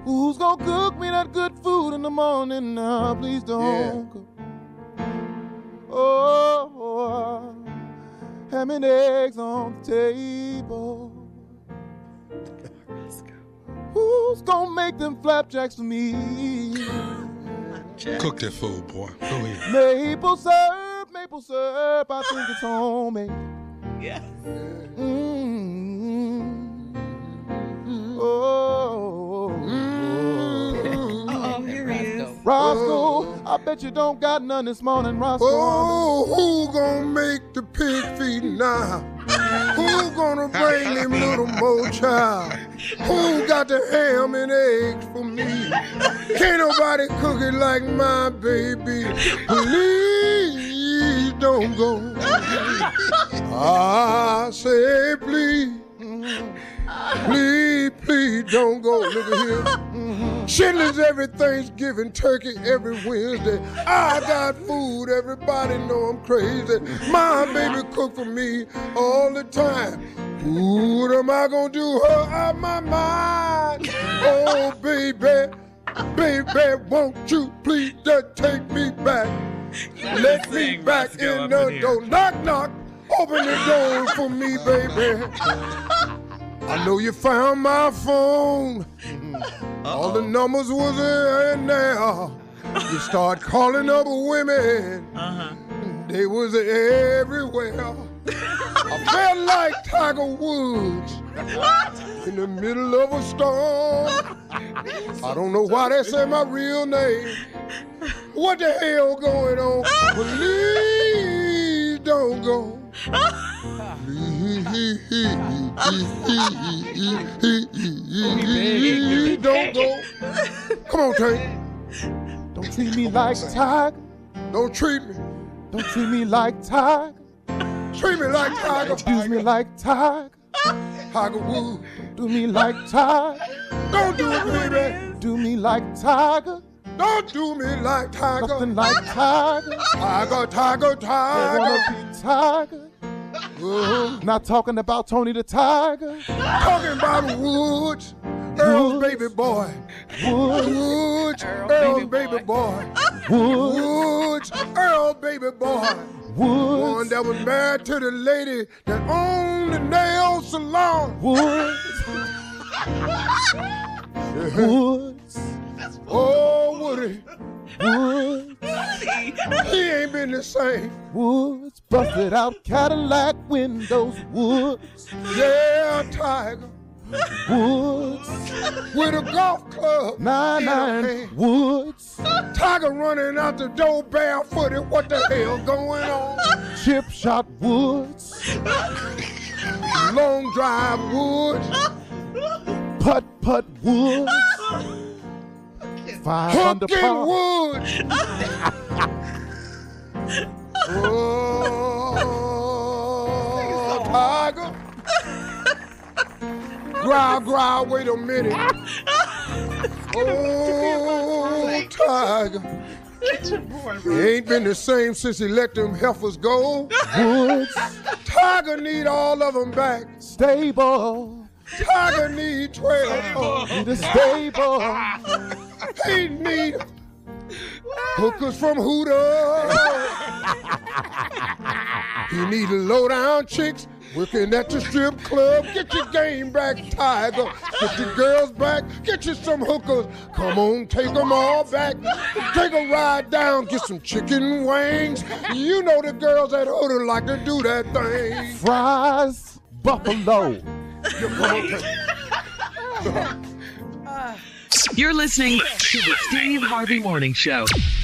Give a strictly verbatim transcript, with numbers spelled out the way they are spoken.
Who's gonna cook me that good food in the morning now? Please don't Yeah. go. Oh, oh, ham and eggs on the table. Who's gonna make them flapjacks for me? Cook that food, boy. Go ahead. Maple syrup, maple syrup, I think it's homemade. Yes. Mm-hmm. Oh, Oh, here he is. Roscoe, I bet you don't got none this morning, Roscoe. Oh, who gonna make the pig feet now? Who gonna bring them little more child? Who got the ham and eggs for me? Can't nobody cook it like my baby. Please don't go. I say please. Please, please don't go. Look at here. Schindler's every Thanksgiving, turkey every Wednesday. I got food, everybody know I'm crazy. My baby cook for me all the time. What am I gonna do her out my mind? Oh, baby, baby, won't you please just take me back? Let me back in the door. Knock, knock, open the door for me, baby. I know you found my phone. All the numbers was in there. You start calling up women. Uh-huh. They was everywhere. I felt like Tiger Woods in the middle of a storm. I don't know why they say my real name. What the hell going on? Please don't go. Please don't go. Come on, Tank. Don't treat me like Tiger. Don't treat me. Don't treat me like Tiger. Treat me like Tiger. Use me like Tiger. Tiger Woods. Do me like Tiger. Don't do it, baby. Do me like Tiger. Don't do me like Tiger. Nothing like Tiger. Tiger, Tiger, They wanna Tiger. be Tiger. Uh, Not talking about Tony the Tiger. talking about Woods. Earl's baby boy. Woods, Woods. Earl, Earl's baby baby boy. Woods, Woods. Earl baby boy. One Woods, that was married to the lady that owned the nail salon. Woods, Woods, Oh, Woody. Woods, He ain't been the same. Woods, busted out Cadillac windows. Woods, Yeah, Tiger. Woods, With a golf club. nine in her nine. hand. Woods, Tiger running out the door barefooted. What the hell going on? chip shot. Woods, Long drive Woods. putt putt. Woods, five under Hooking par. Woods. Oh, Tiger. Growl, growl, wait a minute. Oh, Tiger. He ain't been the same since he let them heifers go. Woods, Tiger need all of them back. stable. Tiger need twelve. Need a stable. He need hookers from Hooters. He need low down chicks working at the strip club. Get your game back, Tiger. Get your girls back. Get you some hookers. Come on, take them all back. Take a ride down, get some chicken wings. You know the girls at Hooter like to do that thing. Fries, buffalo. You're listening to the Steve Harvey Morning Show.